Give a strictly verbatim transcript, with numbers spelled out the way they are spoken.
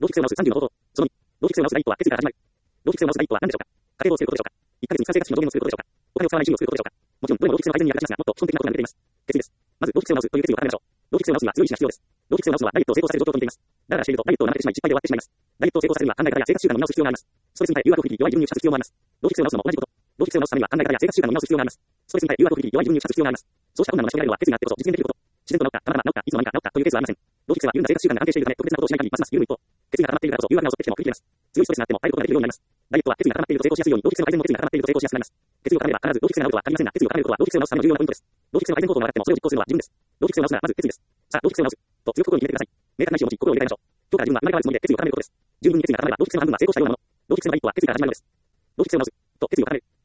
ローキクセオマウスさんじゅうの方法。そのに、ローキクセオマウス第一歩は決意から始まる。ローキクセオマウス第一歩は何でしょうか。家計簿をすることでしょうか。いっかげつに完生活費の上限をすることでしょうか。お金を使わない趣味をすることでしょうか。もちろん、どれもローキクセの改善に役立ちますが、もっと基本的なことが抜けています。決意です。まず、ローキクセオマウスという決意を固めましょう。ローキクセオマウスには強い意志が必要です。ローキクセオマウスはダイエットを成功させる状況と似ています。だらだらしているとダイエットをなめてしまい失敗で終わってしまいます。ダイエットを成功させるには考え方や生活習慣の見直す必要があります。ストレスに耐え誘惑を振り切り弱い自分に打ち勝つ必要もあります。ローキクセオマウスも同じこと。ローキクセオマウスのためには考え方や生活習慣の見直す必要があります。ストレスに耐え誘惑を振り切り弱い自分に打ち勝つ必要があります。そうした困難の成し遂げられるのは決意があってこそ実現できること。自然と治った、たまたま治った、いつの間にか治ったというケースはありません。ローキクセは緩んだ生活習慣が安定しているため特別なことをしない限りますます緩む一方、決意が固まっているからこそ誘惑が襲ってきても振り切れます。強いストレスがあっても耐えることができるようになります。ダイエットは決意が固まっていると成功しやすいように、ローキクセの改善も決意が固まっていると成功しやすくなります。決意を固めれば必ずローキクセが治るとは限りませんが、決意を固めることはローキクセを治すための重要なポイントです。ローキクセの改善方法が分かってもそれを実行するのは自分です。ローキクセを治すならまず決意です。さあ、ローキクセを治すと強く心に決めてください。明確な意思を持ち心を入れ替えましょう。今日から自分は生まれ変わるつもりで決意を固めることです。十分に決意が固まればローキクセの半分は成功したようなもの。ローキクセの第一歩は決意から始まるのです。ローキクセを治すと決意を固める。